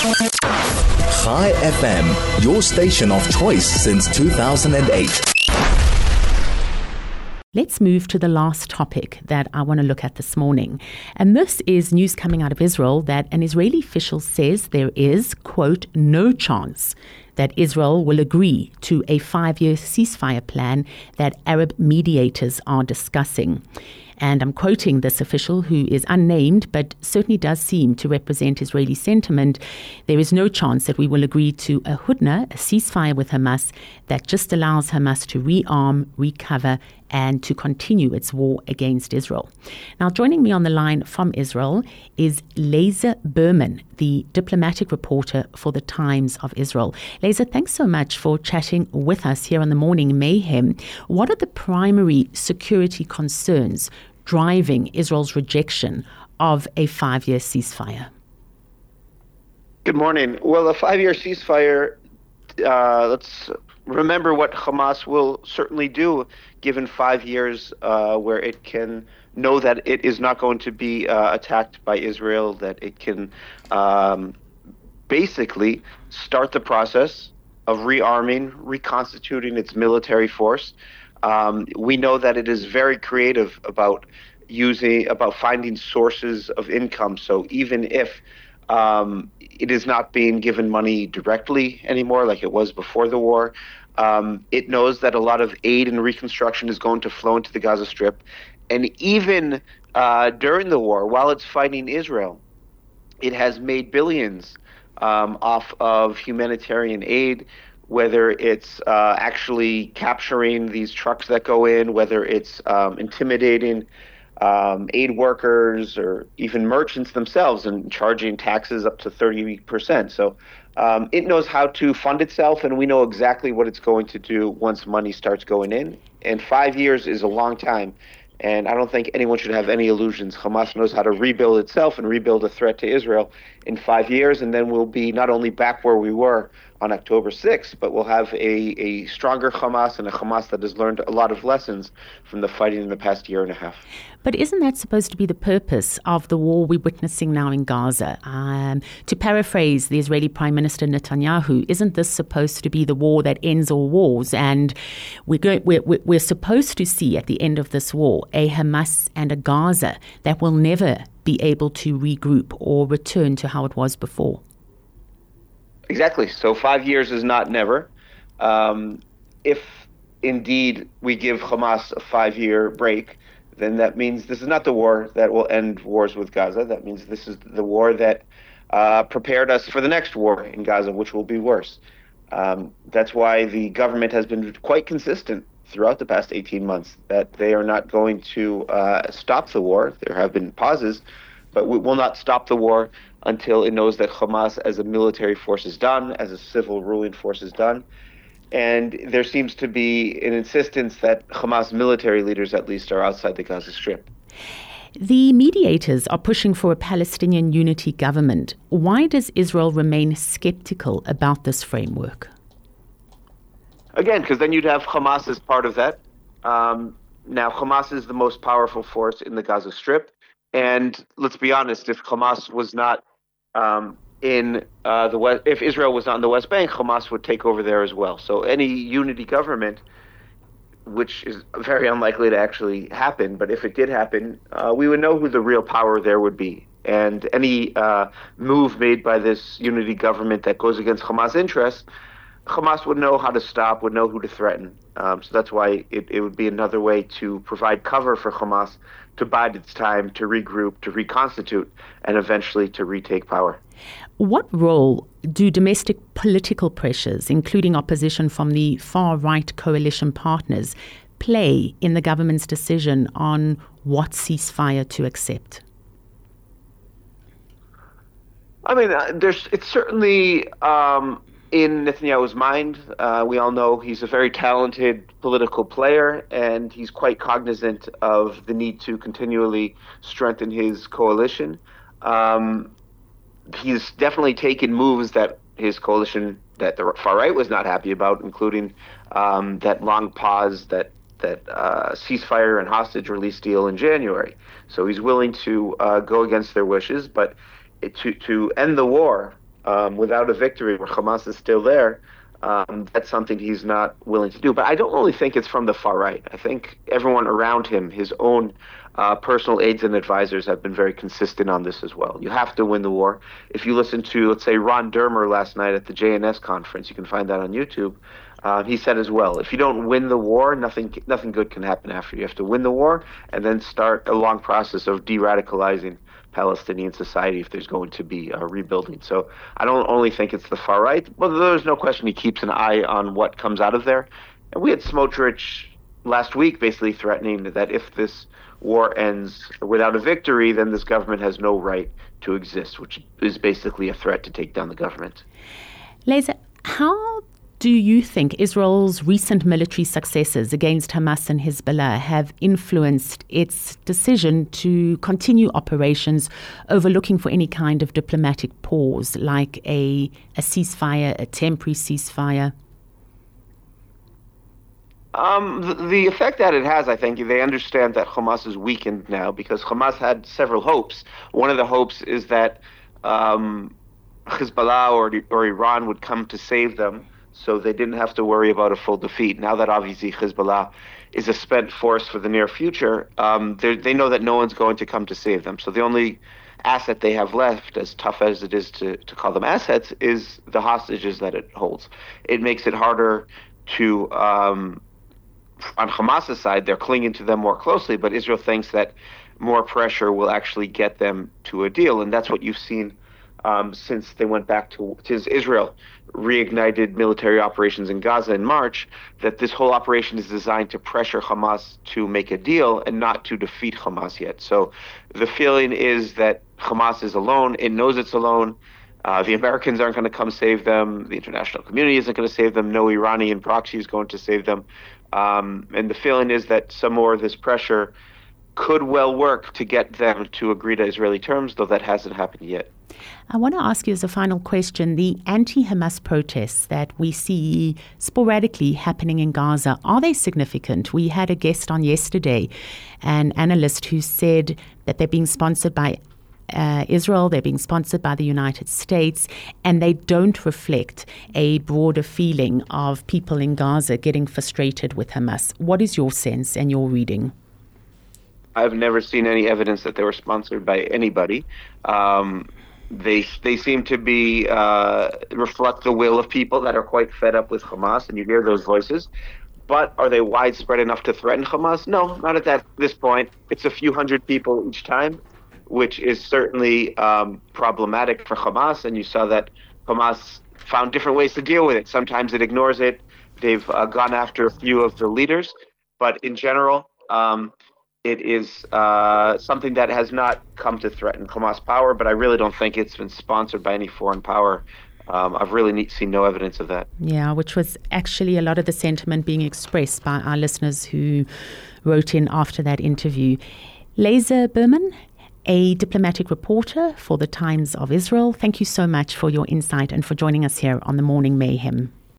Chai FM, your station of choice since 2008. Let's move to the last topic that I want to look at this morning. And this is news coming out of Israel that an Israeli official says there is, quote, no chance that Israel will agree to a 5-year ceasefire plan that Arab mediators are discussing. And I'm quoting this official, who is unnamed, but certainly does seem to represent Israeli sentiment. There is no chance that we will agree to a hudna, a ceasefire with Hamas, that just allows Hamas to rearm, recover, and to continue its war against Israel. Now, joining me on the line from Israel is Lazer Berman, the diplomatic reporter for the Times of Israel. Lazer, thanks so much for chatting with us here on the Morning Mayhem. What are the primary security concerns driving Israel's rejection of a 5-year ceasefire? Good morning. Well, a 5-year ceasefire, let's remember what Hamas will certainly do given 5 years where it can know that it is not going to be attacked by Israel, that it can basically start the process of rearming, reconstituting its military force. We know that it is very creative about finding sources of income. So even if it is not being given money directly anymore like it was before the war, it knows that a lot of aid and reconstruction is going to flow into the Gaza Strip. And even during the war, while it's fighting Israel, it has made billions off of humanitarian aid, whether it's actually capturing these trucks that go in, whether it's intimidating aid workers or even merchants themselves and charging taxes up to 30%. So it knows how to fund itself, and we know exactly what it's going to do once money starts going in. And 5 years is a long time. And I don't think anyone should have any illusions. Hamas knows how to rebuild itself and rebuild a threat to Israel in 5 years, and then we'll be not only back where we were on October 6th, but we'll have a stronger Hamas and a Hamas that has learned a lot of lessons from the fighting in the past year and a half. But isn't that supposed to be the purpose of the war we're witnessing now in Gaza? To paraphrase the Israeli Prime Minister Netanyahu, isn't this supposed to be the war that ends all wars? And we're supposed to see at the end of this war a Hamas and a Gaza that will never be able to regroup or return to how it was before. Exactly. So 5 years is not never. If indeed we give Hamas a 5-year break, then that means this is not the war that will end wars with Gaza. That means this is the war that prepared us for the next war in Gaza, which will be worse. That's why the government has been quite consistent throughout the past 18 months that they are not going to stop the war. There have been pauses, but we will not stop the war until it knows that Hamas as a military force is done, as a civil ruling force is done. And there seems to be an insistence that Hamas military leaders, at least, are outside the Gaza Strip. The mediators are pushing for a Palestinian unity government. Why does Israel remain skeptical about this framework? Again, because then you'd have Hamas as part of that. Now, Hamas is the most powerful force in the Gaza Strip. And let's be honest, if Hamas was not in the West, if Israel was not in the West Bank, Hamas would take over there as well. So any unity government, which is very unlikely to actually happen, but if it did happen, we would know who the real power there would be. And any move made by this unity government that goes against Hamas interests, Hamas would know how to stop, would know who to threaten. So that's why it would be another way to provide cover for Hamas to bide its time, to regroup, to reconstitute, and eventually to retake power. What role do domestic political pressures, including opposition from the far-right coalition partners, play in the government's decision on what ceasefire to accept? I mean, it's certainly in Netanyahu's mind. We all know he's a very talented political player, and he's quite cognizant of the need to continually strengthen his coalition. He's definitely taken moves that his coalition, that the far right was not happy about, including that long pause, that ceasefire and hostage release deal in January. So he's willing to go against their wishes, but to end the war without a victory where Hamas is still there, that's something he's not willing to do. But I don't really think it's from the far right. I think everyone around him, his own personal aides and advisors, have been very consistent on this as well. You have to win the war. If you listen to, let's say, Ron Dermer last night at the JNS conference, you can find that on YouTube. He said as well, if you don't win the war, nothing good can happen after. You have to win the war and then start a long process of de-radicalizing Palestinian society if there's going to be a rebuilding. So I don't only think it's the far right, but there's no question he keeps an eye on what comes out of there. And we had Smotrich last week basically threatening that if this war ends without a victory, then this government has no right to exist, which is basically a threat to take down the government. Leza, how do you think Israel's recent military successes against Hamas and Hezbollah have influenced its decision to continue operations over looking for any kind of diplomatic pause, like a ceasefire, a temporary ceasefire? The effect that it has, I think, they understand that Hamas is weakened now because Hamas had several hopes. One of the hopes is that Hezbollah or Iran would come to save them, so they didn't have to worry about a full defeat. Now that obviously Hezbollah is a spent force for the near future, they know that no one's going to come to save them. So the only asset they have left, as tough as it is to call them assets, is the hostages that it holds. It makes it harder to, on Hamas's side, they're clinging to them more closely, but Israel thinks that more pressure will actually get them to a deal. And that's what you've seen since they went back to Israel reignited military operations in Gaza in March, that this whole operation is designed to pressure Hamas to make a deal and not to defeat Hamas yet. So the feeling is that Hamas is alone. It knows it's alone. The Americans aren't going to come save them. The international community isn't going to save them. No Iranian proxy is going to save them. And the feeling is that some more of this pressure could well work to get them to agree to Israeli terms, though that hasn't happened yet. I want to ask you as a final question, the anti-Hamas protests that we see sporadically happening in Gaza, are they significant? We had a guest on yesterday, an analyst who said that they're being sponsored by Israel, they're being sponsored by the United States, and they don't reflect a broader feeling of people in Gaza getting frustrated with Hamas. What is your sense and your reading? I've never seen any evidence that they were sponsored by anybody. They seem to be reflect the will of people that are quite fed up with Hamas, and you hear those voices. But are they widespread enough to threaten Hamas? No, not at this point. It's a few hundred people each time, which is certainly problematic for Hamas. And you saw that Hamas found different ways to deal with it. Sometimes it ignores it. They've gone after a few of the leaders. But in general, it is something that has not come to threaten Hamas power, but I really don't think it's been sponsored by any foreign power. I've really seen no evidence of that. Yeah, which was actually a lot of the sentiment being expressed by our listeners who wrote in after that interview. Leza Berman, a diplomatic reporter for the Times of Israel, thank you so much for your insight and for joining us here on The Morning Mayhem.